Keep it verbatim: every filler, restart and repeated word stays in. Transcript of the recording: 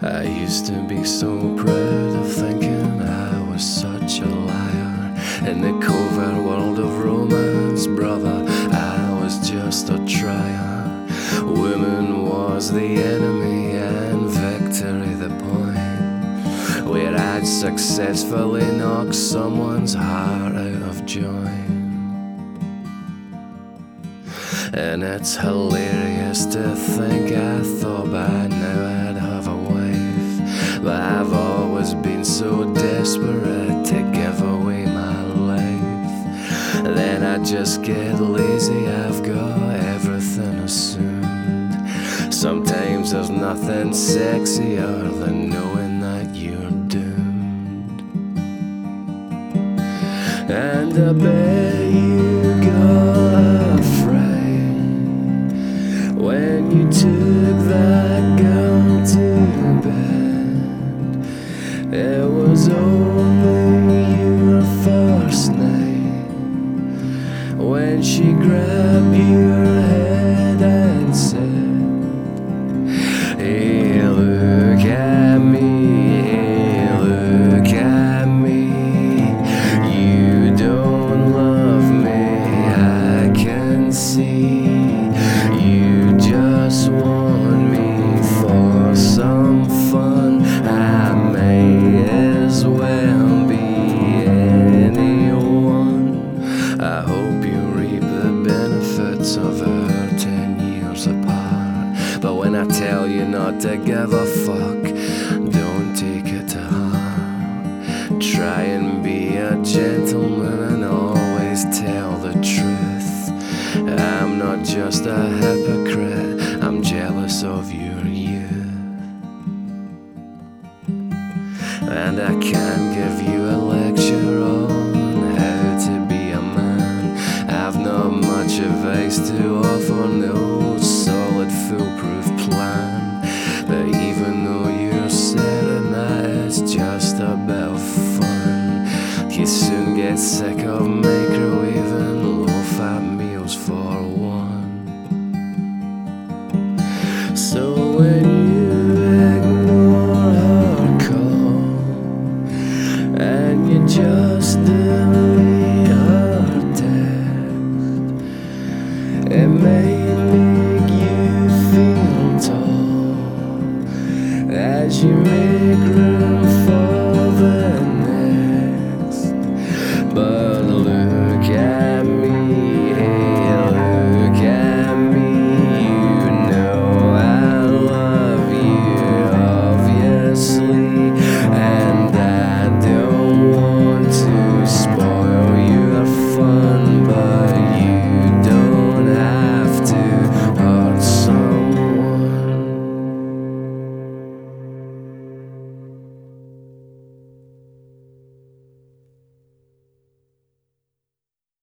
I used to be so proud of thinking I was such a liar. In the covert world of romance, brother, I was just a trier. Woman was the enemy and victory the point, where I'd successfully knocked someone's heart out of joint. And it's hilarious to think I thought by now I'd have a wife, but I've always been so desperate to give away my life. Then I just get lazy, I've got everything assumed. Sometimes there's nothing sexier than knowing that you're doomed. And I bet you got a friend when you took that girl to bed. It was only your first night when she grabbed your head and said, "Hey, look at me, hey, look at me. You don't love me, I can see. You just want me for some fun. I may as well be anyone." I hope you reap the benefits of our ten years apart, but when I tell you not to give a fuck, don't take it to heart. Try and be a gentleman and always tell the truth. I'm not just a hypocrite, I'm jealous of your youth. And I can't give you a lecture on how to be a man. I've not much advice to offer, no solid foolproof plan. But even though you're saying that it's just a bit of fun, you soon get sick of me